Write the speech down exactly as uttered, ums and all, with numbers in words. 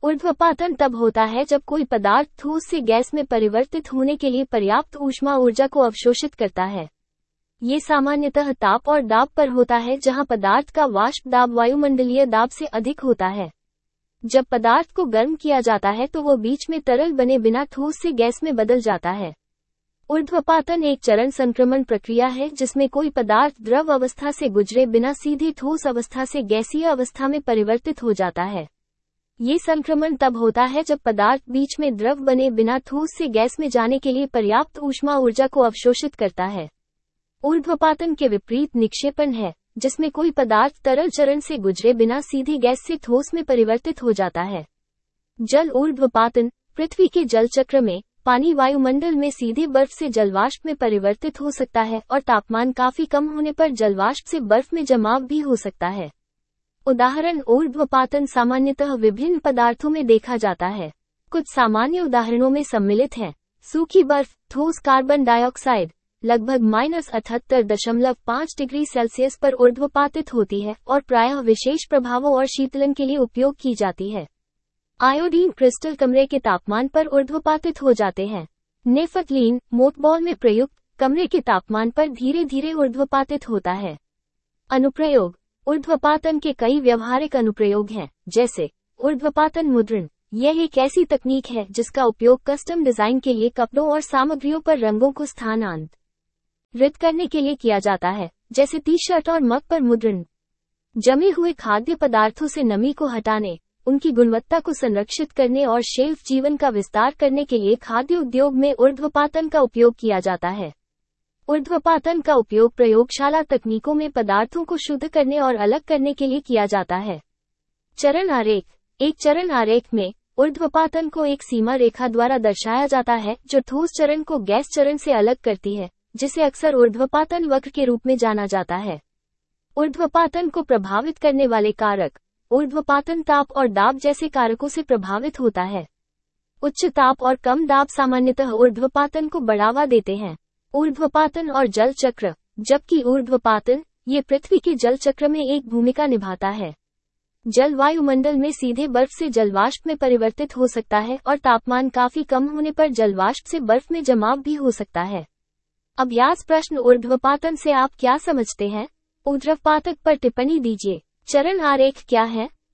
ऊर्ध्वपातन तब होता है जब कोई पदार्थ ठोस से गैस में परिवर्तित होने के लिए पर्याप्त ऊष्मा ऊर्जा को अवशोषित करता है। ये सामान्यतः ताप और दाब पर होता है, जहां पदार्थ का वाष्प दाब वायुमंडलीय दाब से अधिक होता है। जब पदार्थ को गर्म किया जाता है तो वो बीच में तरल बने बिना ठोस से गैस में बदल जाता है। ऊर्ध्वपातन एक चरण संक्रमण प्रक्रिया है जिसमें कोई पदार्थ द्रव अवस्था से गुजरे बिना सीधे ठोस अवस्था से गैसीय अवस्था में परिवर्तित हो जाता है। ये संक्रमण तब होता है जब पदार्थ बीच में द्रव बने बिना ठोस से गैस में जाने के लिए पर्याप्त ऊष्मा ऊर्जा को अवशोषित करता है। ऊर्ध्वपातन के विपरीत निक्षेपण है, जिसमें कोई पदार्थ तरल चरण से गुजरे बिना सीधी गैस से ठोस में परिवर्तित हो जाता है। जल ऊर्ध्वपातन पृथ्वी के जल चक्र में पानी वायुमंडल में सीधे बर्फ से जलवाष्प में परिवर्तित हो सकता है और तापमान काफी कम होने पर जलवाष्प से बर्फ में जमाव भी हो सकता है। उदाहरण ऊर्ध्वपातन सामान्यतः विभिन्न पदार्थों में देखा जाता है। कुछ सामान्य उदाहरणों में सम्मिलित हैं सूखी बर्फ, ठोस कार्बन डाइऑक्साइड लगभग माइनस अठहत्तर दशमलव पाँच डिग्री सेल्सियस पर ऊर्ध्वपातित होती है और प्रायः विशेष प्रभावों और शीतलन के लिए उपयोग की जाती है। आयोडीन क्रिस्टल कमरे के तापमान पर ऊर्ध्वपातित हो जाते हैं। नेफ्थलीन मोटबॉल में प्रयुक्त कमरे के तापमान पर धीरे धीरे ऊर्ध्वपातित होता है। अनुप्रयोग ऊर्ध्वपातन के कई व्यवहारिक अनुप्रयोग हैं, जैसे ऊर्ध्वपातन मुद्रण। यह एक ऐसी तकनीक है जिसका उपयोग कस्टम डिजाइन के लिए कपड़ों और सामग्रियों पर रंगों को स्थानांतरित करने के लिए किया जाता है, जैसे टी शर्ट और मग पर मुद्रण। जमे हुए खाद्य पदार्थों से नमी को हटाने, उनकी गुणवत्ता को संरक्षित करने और शेल्फ जीवन का विस्तार करने के लिए खाद्य उद्योग में ऊर्ध्वपातन का उपयोग किया जाता है। ऊर्ध्वपातन का उपयोग प्रयोगशाला तकनीकों में पदार्थों को शुद्ध करने और अलग करने के लिए किया जाता है। चरण आरेख। एक चरण आरेख में ऊर्ध्वपातन को एक सीमा रेखा द्वारा दर्शाया जाता है जो ठोस चरण को गैस चरण से अलग करती है, जिसे अक्सर ऊर्ध्वपातन वक्र के रूप में जाना जाता है। ऊर्ध्वपातन को प्रभावित करने वाले कारक। ऊर्ध्वपातन ताप और दाब जैसे कारकों से प्रभावित होता है। उच्च ताप और कम दाब सामान्यतः ऊर्ध्वपातन को बढ़ावा देते हैं। ऊर्ध्वपातन और जल चक्र। जबकि ऊर्ध्वपातन ये पृथ्वी के जल चक्र में एक भूमिका निभाता है। जल वायुमंडल में सीधे बर्फ से जलवाष्प में परिवर्तित हो सकता है और तापमान काफी कम होने पर जलवाष्प से बर्फ में जमाव भी हो सकता है। अभ्यास प्रश्न। ऊर्ध्वपातन से आप क्या समझते हैं? ऊर्ध्वपातक पर टिप्पणी दीजिए। चरण आरेख क्या है?